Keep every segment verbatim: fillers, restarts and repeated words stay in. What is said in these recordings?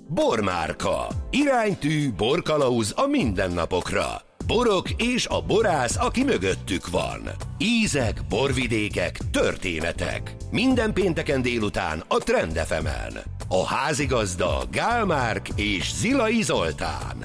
Bormárka. Iránytű, borkalauz a mindennapokra. Borok és a borász, aki mögöttük van. Ízek, borvidékek, történetek. Minden pénteken délután a Trend ef emen. A házigazda Gál Márk és Zilai Zoltán.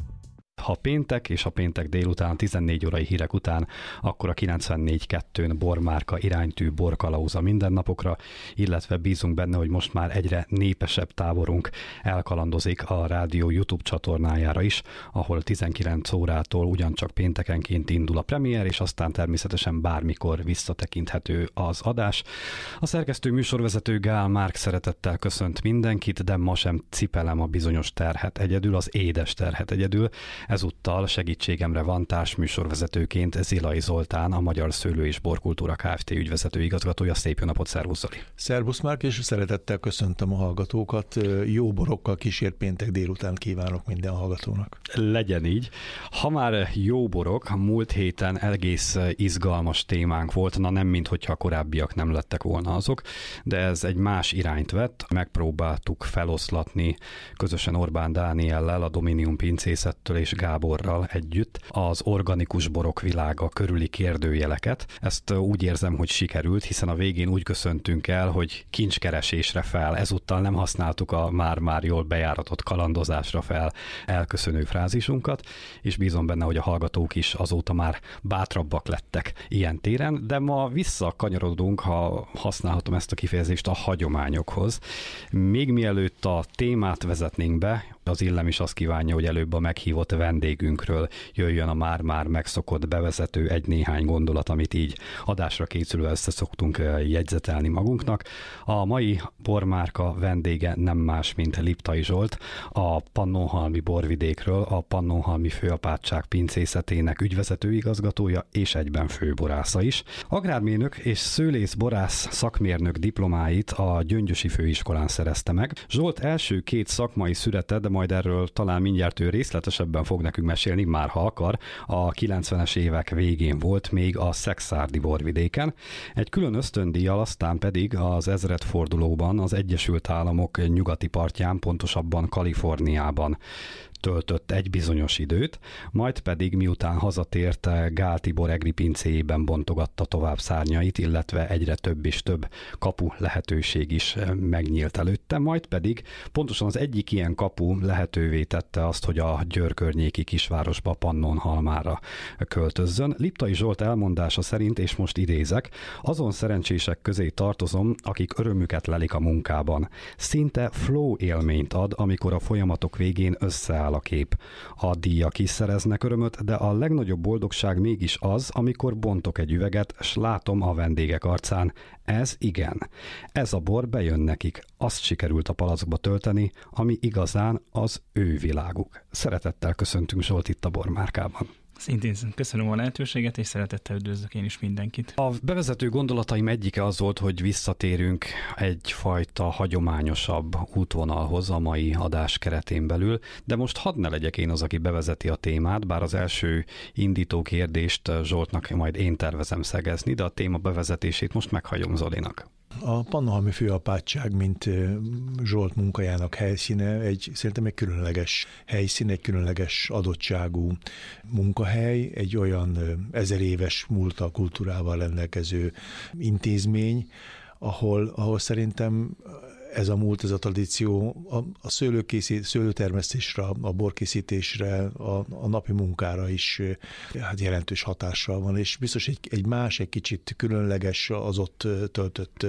Ha péntek és a péntek délután tizennégy órai hírek után, akkor a kilencvennégy kettőn Bormárka iránytű borkalauz a mindennapokra, illetve bízunk benne, hogy most már egyre népesebb táborunk elkalandozik a rádió YouTube csatornájára is, ahol tizenkilenc órától ugyancsak péntekenként indul a premier, és aztán természetesen bármikor visszatekinthető az adás. A szerkesztő műsorvezető Gál Márk szeretettel köszönt mindenkit, de ma sem cipelem a bizonyos terhet egyedül, az édes terhet egyedül. Ezúttal segítségemre van társműsorvezetőként Zilai Zoltán, a Magyar Szőlő és Borkultúra Kft. Ügyvezető igazgatója. Szép jó napot, szervusz Zoli! Szervusz Márk, és szeretettel köszöntöm a hallgatókat. Jó borokkal kísért péntek délután kívánok minden hallgatónak. Legyen így. Ha már jó borok, múlt héten egész izgalmas témánk volt, na nem minthogyha a korábbiak nem lettek volna azok, de ez egy más irányt vett. Megpróbáltuk feloszlatni közösen Orbán Dániellel, a Dominium pincészettől és Gáborral együtt az organikus borok világa körüli kérdőjeleket. Ezt úgy érzem, hogy sikerült, hiszen a végén úgy köszöntünk el, hogy kincskeresésre fel. Ezúttal nem használtuk a már-már jól bejáratott kalandozásra fel elköszönő frázisunkat, és bízom benne, hogy a hallgatók is azóta már bátrabbak lettek ilyen téren, de ma visszakanyarodunk, ha használhatom ezt a kifejezést, a hagyományokhoz. Még mielőtt a témát vezetnénk be, az illem is azt kívánja, hogy előbb a meghívott vendégünkről jöjjön a már-már megszokott bevezető egy-néhány gondolat, amit így adásra készülve össze szoktunk jegyzetelni magunknak. A mai Bormárka vendége nem más, mint Liptai Zsolt, a Pannonhalmi borvidékről, a Pannonhalmi Főapátság pincészetének ügyvezető igazgatója és egyben főborásza is. Agrármérnök és szőlészborász szakmérnök diplomáit a Gyöngyösi Főiskolán szerezte meg. Zsolt első két szakmai szürete, de majd erről talán mindjárt ő részletesebben fog nekünk mesélni, már ha akar, a kilencvenes évek végén volt még a szekszárdi borvidéken. Egy külön ösztöndíjjal aztán pedig az ezredfordulóban az Egyesült Államok nyugati partján, pontosabban Kaliforniában töltött egy bizonyos időt, majd pedig miután hazatért Gál Tibor egri pincéjében bontogatta tovább szárnyait, illetve egyre több és több kapu lehetőség is megnyílt előtte, majd pedig pontosan az egyik ilyen kapu lehetővé tette azt, hogy a Győr környéki kisvárosba, Pannonhalmára költözzön. Liptai Zsolt elmondása szerint, és most idézek, azon szerencsések közé tartozom, akik örömüket lelik a munkában. Szinte flow élményt ad, amikor a folyamatok végén összeáll a kép. A díjak is szereznek örömöt, de a legnagyobb boldogság mégis az, amikor bontok egy üveget, s látom a vendégek arcán, ez igen. Ez a bor bejön nekik. Azt sikerült a palackba tölteni, ami igazán az ő világuk. Szeretettel köszöntünk Zsolt itt a Bormárkában. Szintén köszönöm a lehetőséget, és szeretettel üdvözlök én is mindenkit. A bevezető gondolataim egyike az volt, hogy visszatérünk egyfajta hagyományosabb útvonalhoz a mai adás keretén belül, de most hadd ne legyek én az, aki bevezeti a témát, bár az első indító kérdést Zsoltnak majd én tervezem szegezni, de a téma bevezetését most meghagyom Zolinak. A Pannonhalmi Főapátság, mint Zsolt munkájának helyszíne, egy szerintem egy különleges helyszín, egy különleges adottságú munkahely, egy olyan ezer éves múlttal, kultúrával rendelkező intézmény, ahol, ahol szerintem ez a múlt, ez a tradíció a, a szőlőkészít, szőlőtermesztésre, a borkészítésre, a, a napi munkára is hát jelentős hatással van, és biztos egy, egy más, egy kicsit különleges az ott töltött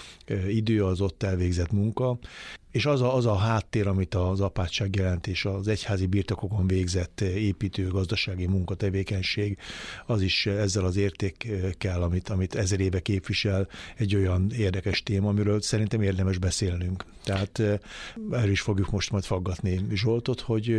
idő, az ott elvégzett munka, és az a, az a háttér, amit az apátság jelent, és az egyházi birtokokon végzett építő gazdasági munkatevékenység, az is ezzel az értékkel, amit, amit ezer éve képvisel, egy olyan érdekes téma, amiről szerintem érdemes beszélnünk. Tehát erről is fogjuk most majd faggatni Zsoltot, hogy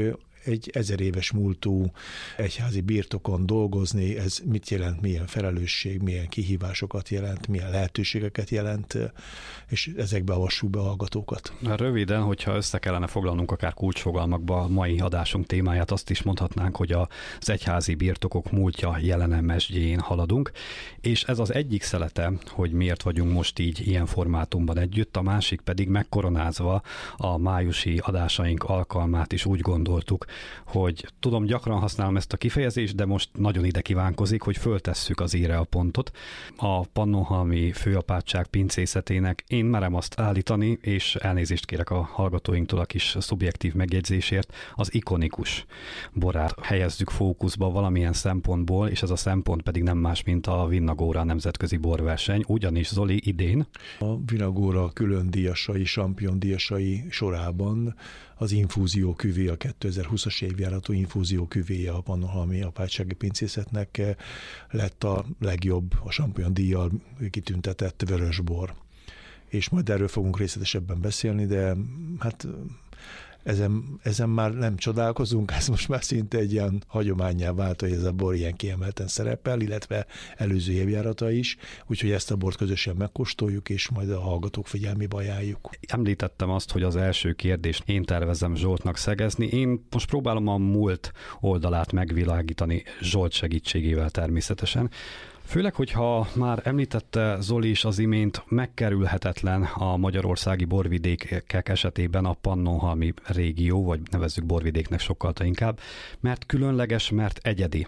egy ezer éves múltú egyházi birtokon dolgozni, ez mit jelent, milyen felelősség, milyen kihívásokat jelent, milyen lehetőségeket jelent, és ezekbe avassuk be a hallgatókat. Röviden, hogyha össze kellene foglalnunk akár kulcsfogalmakba a mai adásunk témáját, azt is mondhatnánk, hogy az egyházi birtokok múltja, jelene mesdjén haladunk, és ez az egyik szelete, hogy miért vagyunk most így ilyen formátumban együtt, a másik pedig megkoronázva a májusi adásaink alkalmát is úgy gondoltuk, hogy tudom, gyakran használom ezt a kifejezést, de most nagyon ide kívánkozik, hogy föltesszük az íre a pontot. A Pannonhalmi Főapátság pincészetének én merem azt állítani, és elnézést kérek a hallgatóinktól a kis szubjektív megjegyzésért, az ikonikus borát helyezzük fókuszba valamilyen szempontból, és ez a szempont pedig nem más, mint a Vinnagóra nemzetközi borverseny, ugyanis Zoli idén a Vinnagóra külön díjasai, champion díjasai sorában az infúzió küvé, a kétezer-húszas évjáratú infúzió küvéje a Pannonhalmi Apátsági Pincészetnek lett a legjobb, a champion díjjal kitüntetett vörösbor. És majd erről fogunk részletesebben beszélni, de hát ezen, ezen már nem csodálkozunk, ez most már szinte egy ilyen hagyománnyá vált, hogy ez a bor ilyen kiemelten szerepel, illetve előző évjárata is, úgyhogy ezt a bort közösen megkóstoljuk, és majd a hallgatók figyelmébe ajánljuk. Említettem azt, hogy az első kérdést én tervezem Zsoltnak szegezni. Én most próbálom a múlt oldalát megvilágítani Zsolt segítségével természetesen. Főleg, hogyha már említette Zoli is az imént, megkerülhetetlen a magyarországi borvidékek esetében a Pannonhalmi régió, vagy nevezzük borvidéknek sokkal inkább, mert különleges, mert egyedi.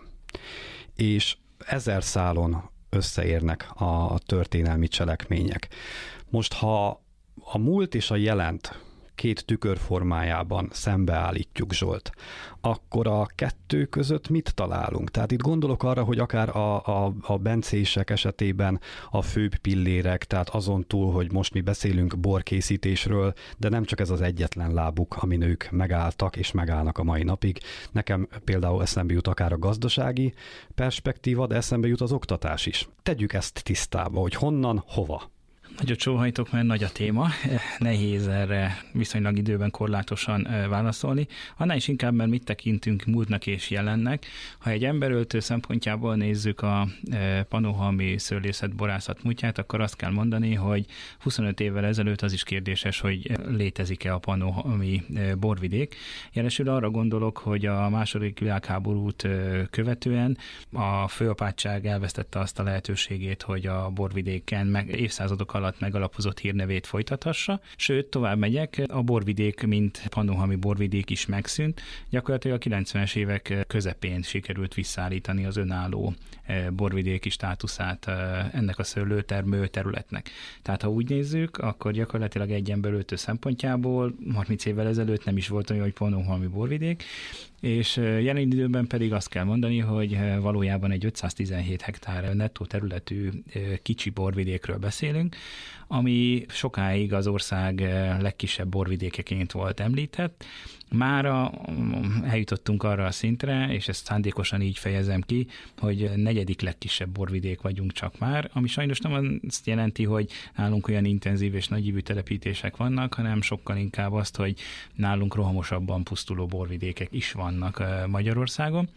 És ezer szálon összeérnek a történelmi cselekmények. Most, ha a múlt és a jelent két tükör formájában szembeállítjuk, Zsolt, akkor a kettő között mit találunk? Tehát itt gondolok arra, hogy akár a, a, a bencések esetében a főbb pillérek, tehát azon túl, hogy most mi beszélünk borkészítésről, de nem csak ez az egyetlen lábuk, amin ők megálltak és megállnak a mai napig. Nekem például eszembe jut akár a gazdasági perspektíva, de eszembe jut az oktatás is. Tegyük ezt tisztába, hogy honnan, hova. Nagyot sóhajtok, mert nagy a téma, nehéz erre viszonylag időben korlátosan válaszolni. Annál is inkább, mert mit tekintünk múltnak és jelennek. Ha egy emberöltő szempontjából nézzük a pannonhalmi szőlészet borászat múltját, akkor azt kell mondani, hogy huszonöt évvel ezelőtt az is kérdéses, hogy létezik-e a pannonhalmi borvidék. Jelesül arra gondolok, hogy a második világháborút követően a főapátság elvesztette azt a lehetőségét, hogy a borvidéken meg évszázadok alatt megalapozott hírnevét folytathassa, sőt, tovább megyek, a borvidék, mint pannonhalmi borvidék is megszűnt, gyakorlatilag a kilencvenes évek közepén sikerült visszaállítani az önálló borvidéki státuszát ennek a szőlőtermő területnek. Tehát ha úgy nézzük, akkor gyakorlatilag egy emberöltő szempontjából harminc évvel ezelőtt nem is volt olyan, hogy pannonhalmi borvidék, és jelen időben pedig azt kell mondani, hogy valójában egy ötszáztizenhét hektár nettó területű kicsi borvidékről beszélünk, ami sokáig az ország legkisebb borvidékeként volt említett. Mára eljutottunk arra a szintre, és ezt szándékosan így fejezem ki, hogy negyedik legkisebb borvidék vagyunk csak már, ami sajnos nem azt jelenti, hogy nálunk olyan intenzív és nagyívű telepítések vannak, hanem sokkal inkább azt, hogy nálunk rohamosabban pusztuló borvidékek is vannak Magyarországon.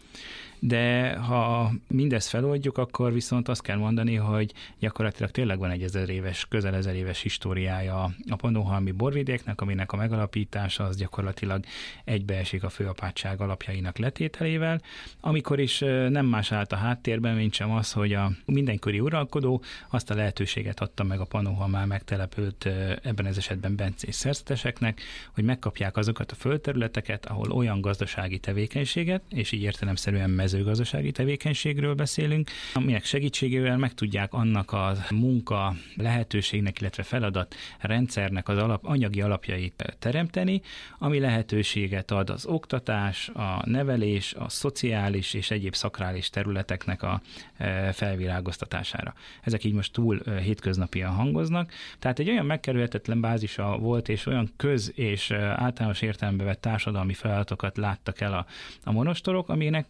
De ha mindezt feloldjuk, akkor viszont azt kell mondani, hogy gyakorlatilag tényleg van egy ezer éves, közel ezer éves históriája a pannonhalmi borvidéknek, aminek a megalapítása az gyakorlatilag egybeesik a főapátság alapjainak letételével, amikor is nem más állt a háttérben, mint sem az, hogy a mindenkori uralkodó azt a lehetőséget adta meg a Pannonhalmán megtelepült, ebben az esetben bencés szerzeteseknek, hogy megkapják azokat a földterületeket, ahol olyan gazdasági tevékenységet, és így értelemszerűen mezőgazdasági tevékenységről beszélünk, aminek segítségével meg tudják annak a munka lehetőségnek, illetve feladat rendszernek az alap, anyagi alapjait teremteni, ami lehetőséget ad az oktatás, a nevelés, a szociális és egyéb szakrális területeknek a felvirágoztatására. Ezek így most túl hétköznapian hangoznak, tehát egy olyan megkerülhetetlen bázisa volt, és olyan köz- és általános értelembe vett társadalmi feladatokat láttak el a, a monostorok, aminek nyilván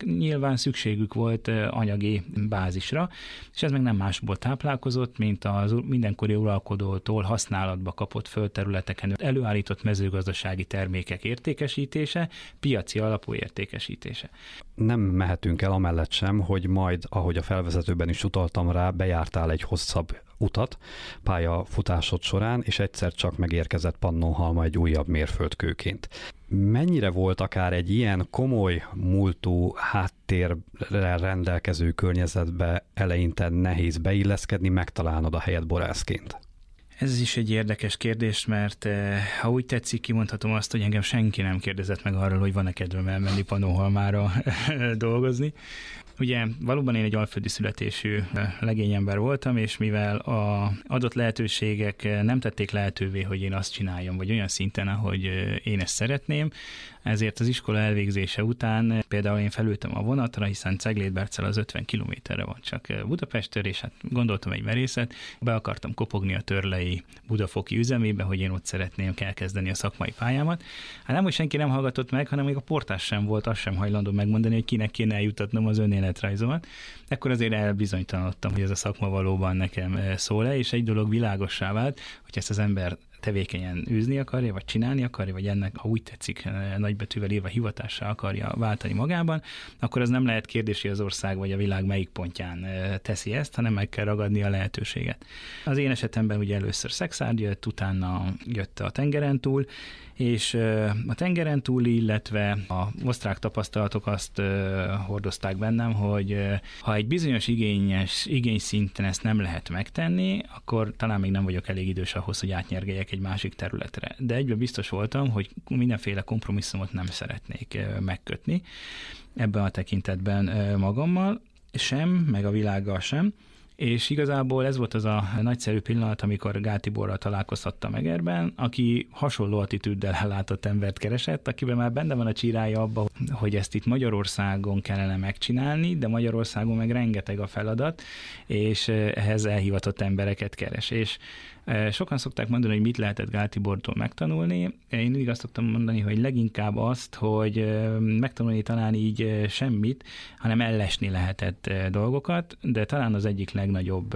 nyilván szükségük volt anyagi bázisra, és ez meg nem másból táplálkozott, mint az mindenkori uralkodótól használatba kapott földterületeken előállított mezőgazdasági termékek értékesítése, piaci alapú értékesítése. Nem mehetünk el amellett sem, hogy majd, ahogy a felvezetőben is utaltam rá, bejártál egy hosszabb utat pályafutásod során, és egyszer csak megérkezett Pannonhalma egy újabb mérföldkőként. Mennyire volt akár egy ilyen komoly múltú háttérrel rendelkező környezetbe eleinte nehéz beilleszkedni, megtalálnod a helyet borászként? Ez is egy érdekes kérdés, mert ha úgy tetszik, kimondhatom azt, hogy engem senki nem kérdezett meg arról, hogy van-e kedvem elmenni Pannonhalmára dolgozni. Ugye valóban én egy alföldi születésű legényember voltam, és mivel az adott lehetőségek nem tették lehetővé, hogy én azt csináljam, vagy olyan szinten, ahogy én ezt szeretném, ezért az iskola elvégzése után például én felültem a vonatra, hiszen Cegléd-Bercel az ötven kilométerre van csak Budapesttől, és hát gondoltam egy merészet, be akartam kopogni a Törlei budafoki üzemébe, hogy én ott szeretném elkezdeni a szakmai pályámat. Hát nem, hogy senki nem hallgatott meg, hanem még a portás sem volt, azt sem hajlandó megmondani, hogy kinek kéne eljutatnom az önéletrajzomat. Ekkor azért elbizonytalanodtam, hogy ez a szakma valóban nekem szól-e, és egy dolog világossá vált, hogy ezt az ember tevékenyen űzni akarja, vagy csinálni akarja, vagy ennek, ha úgy tetszik, nagybetűvel írva hivatássá akarja váltani magában, akkor az nem lehet kérdés, hogy az ország vagy a világ melyik pontján teszi ezt, hanem meg kell ragadni a lehetőséget. Az én esetemben ugye először Szekszárd jött, utána jött a tengeren túl, és a tengeren túli, illetve a osztrák tapasztalatok azt hordozták bennem, hogy ha egy bizonyos igényes, igényszinten ezt nem lehet megtenni, akkor talán még nem vagyok elég idős ahhoz, hogy átnyergeljek egy másik területre. De egyben biztos voltam, hogy mindenféle kompromisszumot nem szeretnék megkötni ebben a tekintetben magammal sem, meg a világgal sem. És igazából ez volt az a nagyszerű pillanat, amikor Gál Tiborral találkozhattam Egerben, aki hasonló attitűddel ellátott embert keresett, akiben már benne van a csírája abban, hogy ezt itt Magyarországon kellene megcsinálni, de Magyarországon meg rengeteg a feladat, és ehhez elhivatott embereket keres. És sokan szokták mondani, hogy mit lehetett Gál Tibortól megtanulni. Én mindig azt szoktam mondani, hogy leginkább azt, hogy megtanulni talán így semmit, hanem ellesni lehetett dolgokat, de talán az egyik legnagyobb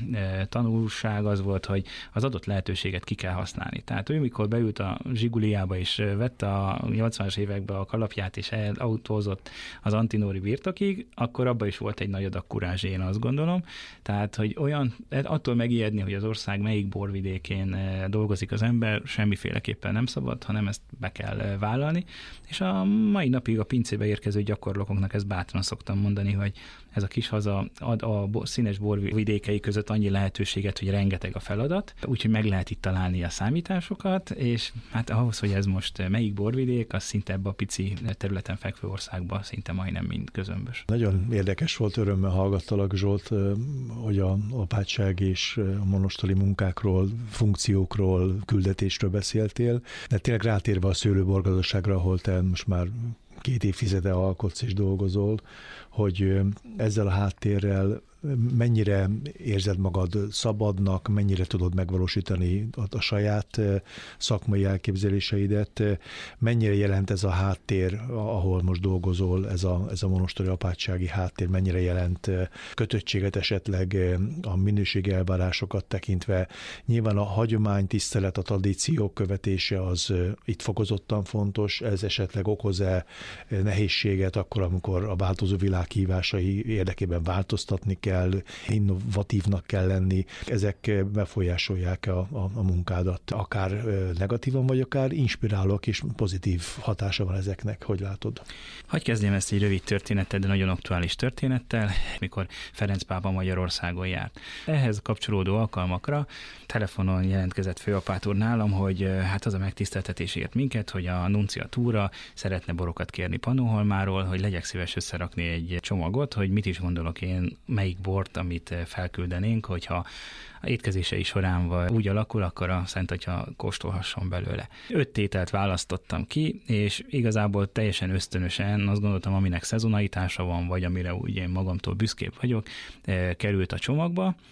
tanulság az volt, hogy az adott lehetőséget ki kell használni. Tehát ő, mikor beült a Zsiguliába és vette a nyolcvanas években a kalapját és autózott az Antinóri birtokig, akkor abban is volt egy nagy adag kurázs, én azt gondolom. Tehát, hogy olyan, attól megijedni, hogy az ország melyik borvidékén dolgozik az ember, semmiféleképpen nem szabad, hanem ezt be kell vállalni. És a mai napig a pincébe érkező gyakorlóknak ezt bátran szoktam mondani, hogy ez a kis haza ad a színes borvidékei között annyi lehetőséget, hogy rengeteg a feladat, úgyhogy meg lehet itt találni a számításokat, és hát ahhoz, hogy ez most melyik borvidék, az szinte ebbe a pici területen fekvő országban szinte majdnem mind közömbös. Nagyon érdekes volt, örömmel hallgattalak, Zsolt, hogy a apátság és a monostoli munkákról, funkciókról, küldetésről beszéltél, de tényleg rátérve a szőlőborgazdaságra, ahol te most már két évtizede alkotsz és dolgozol, hogy ezzel a háttérrel mennyire érzed magad szabadnak, mennyire tudod megvalósítani a, a saját szakmai elképzeléseidet, mennyire jelent ez a háttér, ahol most dolgozol, ez a, ez a monostori apátsági háttér, mennyire jelent kötöttséget esetleg a minőségi elvárásokat tekintve. Nyilván a hagyomány, tisztelet, a tradíciók követése az itt fokozottan fontos, ez esetleg okoz-e nehézséget akkor, amikor a változó világ hívásai érdekében változtatni kell, innovatívnak kell lenni, ezek befolyásolják a, a, a munkádat. Akár negatívan, vagy akár inspirálók, és pozitív hatása van ezeknek. Hogy látod? Hadd kezdjem ezt egy rövid történettel, de nagyon aktuális történettel, mikor Ferenc pápa Magyarországon járt. Ehhez kapcsolódó alkalmakra telefonon jelentkezett főapát úr nálam, hogy hát az a megtiszteltetés ért minket, hogy a nunciatúra szeretne borokat kérni Pannonhalmáról, hogy legyek szíves összerakni egy csomagot, hogy mit is gondolok én, melyik bort, amit felküldenénk, hogyha étkezései során úgy alakul, akkor a Szent Atya kóstolhasson belőle. Öt tételt választottam ki, és igazából teljesen ösztönösen azt gondoltam, aminek szezonalitása van, vagy amire úgy én magamtól büszkébb vagyok, került a csomagba,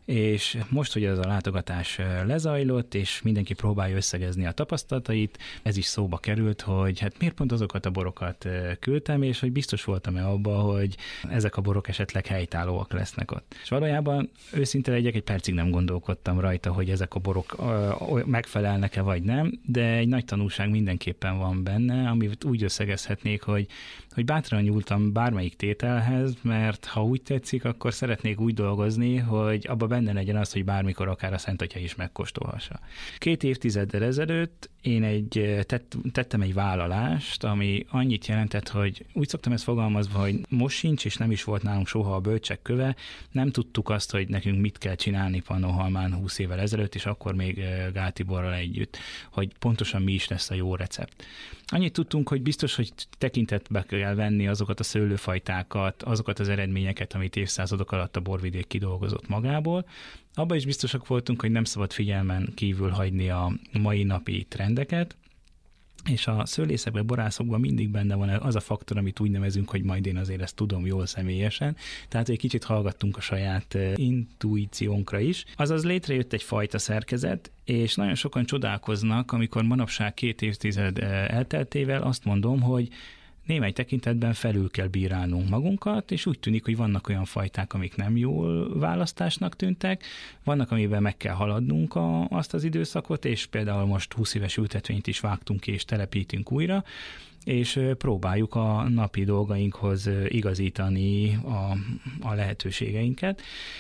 és most, hogy ez a látogatás lezajlott, és mindenki próbálja összegezni a tapasztalatait, ez is szóba került, hogy hát miért pont azokat a borokat küldtem, és hogy biztos voltam-e abba, hogy ezek a borok esetleg helytállóak lesznek ott. És valójában őszinte legyek, egy percig nem gondolkodtam rajta, hogy ezek a borok megfelelnek-e vagy nem, de egy nagy tanulság mindenképpen van benne, amit úgy összegezhetnék, hogy, hogy bátran nyúltam bármelyik tételhez, mert ha úgy tetszik, akkor szeretnék úgy dolgozni, hogy abba benne legyen az, hogy bármikor akár a Szent Atya is megkóstolhassa. Két évtizeddel ezelőtt én egy, tett, tettem egy vállalást, ami annyit jelentett, hogy úgy szoktam ezt fogalmazva, hogy most sincs, és nem is volt nálunk soha a bölcsek köve, nem tudtuk azt, hogy nekünk mit kell csinálni Pannonhalmán húsz évvel ezelőtt, és akkor még Gál Tiborral együtt, hogy pontosan mi is lesz a jó recept. Annyit tudtunk, hogy biztos, hogy tekintetbe kell venni azokat a szőlőfajtákat, azokat az eredményeket, amit évszázadok alatt a borvidék kidolgozott magából. Abban is biztosak voltunk, hogy nem szabad figyelmen kívül hagyni a mai napi trendeket, és a szőlészekben, borászokban mindig benne van az a faktor, amit úgy nevezünk, hogy majd én azért ezt tudom jól személyesen, tehát egy kicsit hallgattunk a saját intuíciónkra is. Azaz létrejött egy fajta szerkezet, és nagyon sokan csodálkoznak, amikor manapság két évtized elteltével azt mondom, hogy némely tekintetben felül kell bírálnunk magunkat, és úgy tűnik, hogy vannak olyan fajták, amik nem jól választásnak tűntek, vannak, amiben meg kell haladnunk a, azt az időszakot, és például most húsz éves ültetvényt is vágtunk ki, és telepítünk újra, és próbáljuk a napi dolgainkhoz igazítani a, a lehetőségeinket.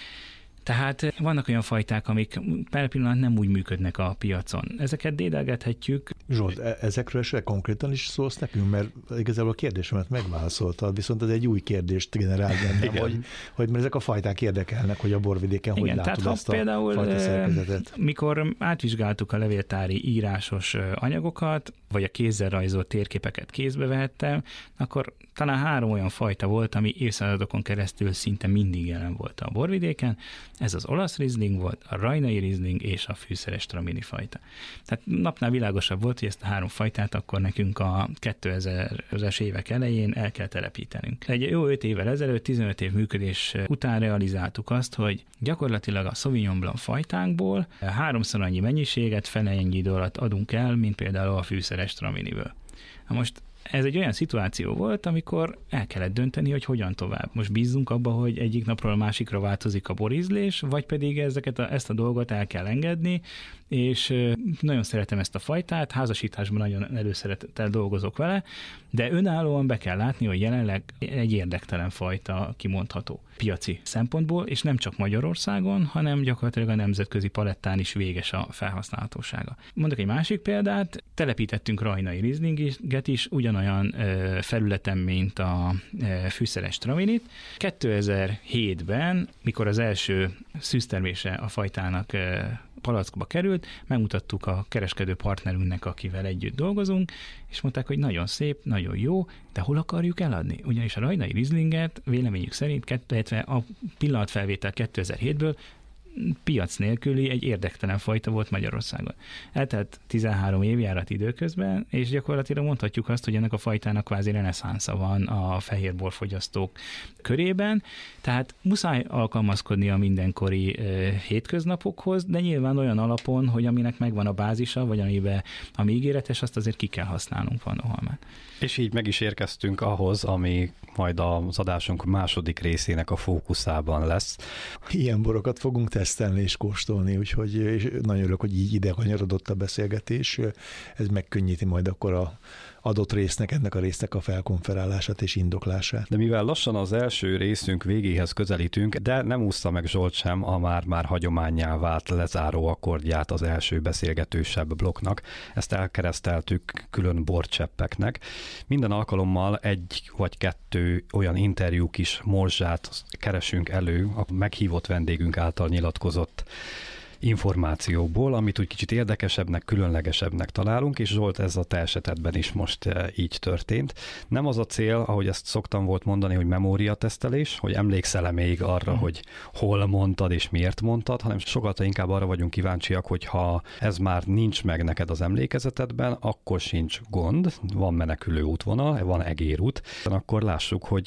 Tehát vannak olyan fajták, amik per pillanat nem úgy működnek a piacon. Ezeket dédelgethetjük. Zsolt, ezekről esetleg konkrétan is szólsz nekünk, mert igazából a kérdésemet megválaszoltad, viszont ez egy új kérdést generál bennem, hogy, hogy mert ezek a fajták érdekelnek, hogy a borvidéken igen, hogy látod ezt a például, fajta szerkezetet. Mikor átvizsgáltuk a levéltári írásos anyagokat, vagy a kézzel rajzolt térképeket kézbe vehettem, akkor talán három olyan fajta volt, ami évszázadokon keresztül szinte mindig jelen volt a borvidéken. Ez az olasz rizling volt, a rajnai rizling és a fűszeres tramini fajta. Tehát napnál világosabb volt, hogy ezt a három fajtát akkor nekünk a kétezres évek elején el kell telepítenünk. Egy jó öt évvel ezelőtt, tizenöt év működés után realizáltuk azt, hogy gyakorlatilag a Sauvignon Blanc fajtánkból háromszor annyi mennyiséget fele ennyi idő alatt adunk el, mint például a fűszeres traminiből. Na most ez egy olyan szituáció volt, amikor el kellett dönteni, hogy hogyan tovább. Most bízzunk abba, hogy egyik napról a másikra változik a borízlés, vagy pedig ezeket a, ezt a dolgot el kell engedni, és nagyon szeretem ezt a fajtát, házasításban nagyon előszeretettel dolgozok vele, de önállóan be kell látni, hogy jelenleg egy érdektelen fajta kimondható piaci szempontból, és nem csak Magyarországon, hanem gyakorlatilag a nemzetközi palettán is véges a felhasználhatósága. Mondok egy másik példát, telepítettünk rajnai rizlinget is, ugyanolyan ö, felületen, mint a ö, fűszeres traminit. kétezer-hétben, mikor az első szűztermése a fajtának ö, palackba került, megmutattuk a kereskedő partnerünknek, akivel együtt dolgozunk, és mondták, hogy nagyon szép, nagyon jó, de hol akarjuk eladni? Ugyanis a rajnai rizlinget véleményük szerint, illetve a pillanatfelvétel kétezer-hétből piac nélküli egy érdektelen fajta volt Magyarországon. Eltelt tizenhárom évjárat időközben, és gyakorlatilag mondhatjuk azt, hogy ennek a fajtának kvázi reneszánsza van a fehérborfogyasztók körében, tehát muszáj alkalmazkodni a mindenkori e, hétköznapokhoz, de nyilván olyan alapon, hogy aminek megvan a bázisa, vagy amiben ami ígéretes, azt azért ki kell használnunk Pannonhalmán. És így meg is érkeztünk ahhoz, ami majd az adásunk második részének a fókuszában lesz. Ilyen borokat fogunk tesztelni és kóstolni, úgyhogy és nagyon örülök, hogy így ide kanyarodott a beszélgetés. Ez megkönnyíti majd akkor a adott résznek, ennek a résznek a felkonferálását és indoklását. De mivel lassan az első részünk végéhez közelítünk, de nem úszta meg Zsolt sem a már-már hagyománnyá vált lezáró akkordját az első beszélgetősebb blokknak. Ezt elkereszteltük külön borcseppeknek. Minden alkalommal egy vagy kettő olyan interjú kis morzsát keresünk elő a meghívott vendégünk által nyilatkozott információkból, amit úgy kicsit érdekesebbnek, különlegesebbnek találunk, és Zsolt, ez a te esetedben is most így történt. Nem az a cél, ahogy ezt szoktam volt mondani, hogy memóriatesztelés, hogy emlékszel-e még arra, hmm. hogy hol mondtad és miért mondtad, hanem sokkal inkább arra vagyunk kíváncsiak, hogy ha ez már nincs meg neked az emlékezetedben, akkor sincs gond, van menekülő útvonal, van egérút, akkor lássuk, hogy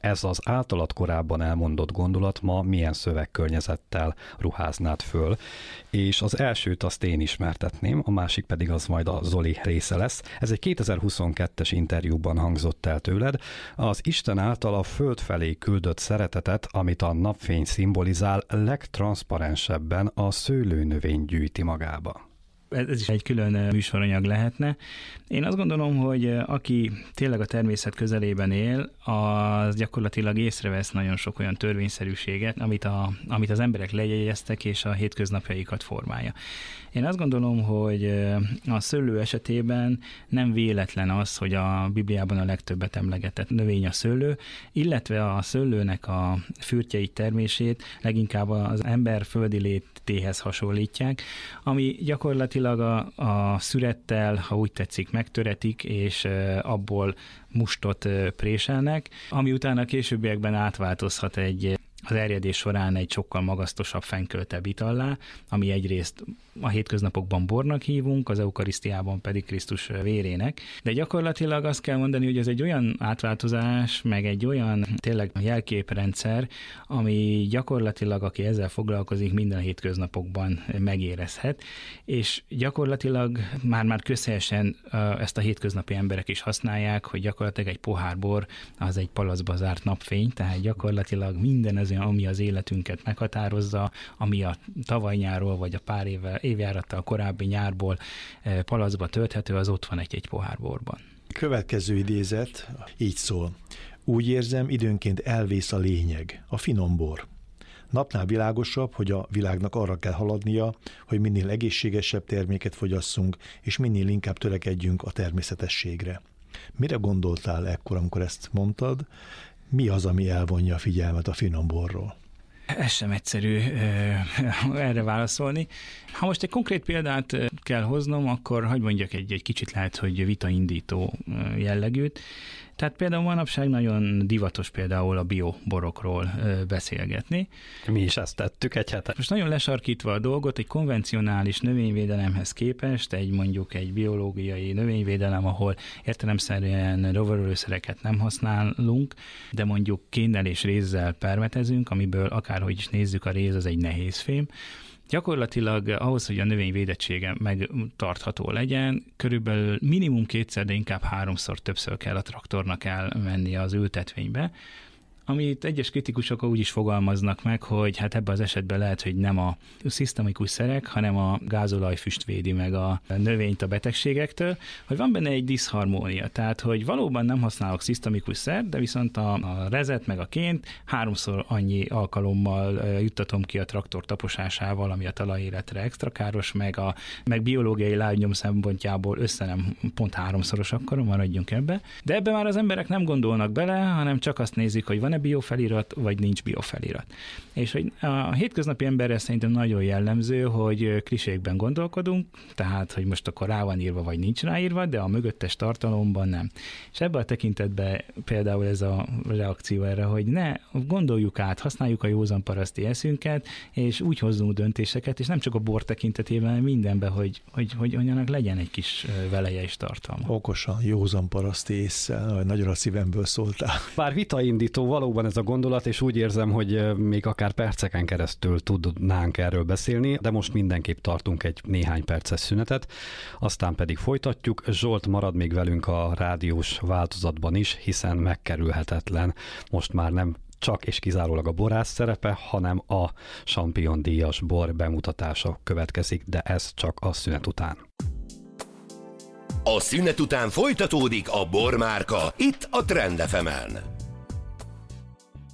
ez az általad korábban elmondott gondolat ma milyen szövegkörnyezettel ruháznád föl, és az elsőt azt én ismertetném, a másik pedig az majd a Zoli része lesz. Ez egy kétezer-huszonkettes interjúban hangzott el tőled, az Isten által a föld felé küldött szeretetet, amit a napfény szimbolizál, legtranszparensebben a szőlőnövény gyűjti magába. Ez is egy külön műsoranyag lehetne. Én azt gondolom, hogy aki tényleg a természet közelében él, az gyakorlatilag észrevesz nagyon sok olyan törvényszerűséget, amit, a, amit az emberek lejegyeztek, és a hétköznapjaikat formálja. Én azt gondolom, hogy a szőlő esetében nem véletlen az, hogy a Bibliában a legtöbbet emlegetett növény a szőlő, illetve a szőlőnek a fürtjeit, termését leginkább az ember földi létéhez hasonlítják, ami gyakorlatilag a, a szürettel, ha úgy tetszik, megtöretik, és abból mustot préselnek, ami utána a későbbiekben átváltozhat egy az erjedés során egy sokkal magasztosabb, fennköltebb itallá, ami egyrészt a hétköznapokban bornak hívunk, az eukarisztiában pedig Krisztus vérének. De gyakorlatilag azt kell mondani, hogy ez egy olyan átváltozás, meg egy olyan tényleg jelképrendszer, ami gyakorlatilag, aki ezzel foglalkozik, minden hétköznapokban megérezhet, és gyakorlatilag már-már közhelyesen ezt a hétköznapi emberek is használják, hogy gyakorlatilag egy pohár bor az egy palacba zárt napfény, tehát gyakorlatilag minden az, ami az életünket meghatározza, ami a tavaly nyárról, vagy a pár évvel, évjárattal korábbi nyárból palacba tölthető, az ott van egy-egy pohár borban. Következő idézet így szól. Úgy érzem, időnként elvész a lényeg, a finom bor. Napnál világosabb, hogy a világnak arra kell haladnia, hogy minél egészségesebb terméket fogyasszunk, és minél inkább törekedjünk a természetességre. Mire gondoltál ekkor, amikor ezt mondtad? Mi az, ami elvonja a figyelmet a finom borról? Ez sem egyszerű erre válaszolni. Ha most egy konkrét példát kell hoznom, akkor hadd mondjak egy, egy kicsit lehet, hogy vitaindító jellegűt. Tehát például manapság nagyon divatos például a bioborokról beszélgetni. Mi is ezt tettük egy hete. Most nagyon lesarkítva a dolgot, egy konvencionális növényvédelemhez képest, egy mondjuk egy biológiai növényvédelem, ahol értelemszerűen rovarölőszereket nem használunk, de mondjuk kénnel és rézzel permetezünk, amiből akárhogy is nézzük, a réz az egy nehézfém. Gyakorlatilag ahhoz, hogy a növény védettsége megtartható legyen, körülbelül minimum kétszer, de inkább háromszor többször kell a traktornak elmennie az ültetvénybe, amit egyes kritikusok úgy is fogalmaznak meg, hogy hát ebben az esetben lehet, hogy nem a szisztemikus szerek, hanem a gázolajfüst védi meg a növényt a betegségektől, hogy van benne egy diszharmónia, tehát hogy valóban nem használok szisztemikus szert, de viszont a, a rezet meg a ként háromszor annyi alkalommal juttatom ki a traktor taposásával, ami a talajéletre extra káros, meg a meg biológiai lábnyom szempontjából össze nem pont háromszoros, akkor maradjunk ebbe. De ebbe már az emberek nem gondolnak bele, hanem csak azt nézik, hogy van-e biofelirat, vagy nincs biofelirat. És hogy a hétköznapi emberre szerintem nagyon jellemző, hogy klisékben gondolkodunk, tehát, hogy most akkor rá van írva, vagy nincs ráírva, de a mögöttes tartalomban nem. És ebben a tekintetben például ez a reakció erre, hogy ne gondoljuk át, használjuk a józan paraszti eszünket, és úgy hozzunk döntéseket, és nem csak a bor tekintetében, hanem mindenben, hogy, hogy, hogy annak legyen egy kis veleje és tartalma. Okosan, józan paraszti ésszel, nagyon a szívemből szóltál. Bár vitaindító valóban ez a gondolat, és úgy érzem, hogy még akár perceken keresztül tudnánk erről beszélni, de most mindenképp tartunk egy néhány perces szünetet, aztán pedig folytatjuk. Zsolt marad még velünk a rádiós változatban is, hiszen megkerülhetetlen. Most már nem csak és kizárólag a borász szerepe, hanem a Champion díjas bor bemutatása következik, de ez csak a szünet után. A szünet után folytatódik a Bormárka, itt a Trend ef emen.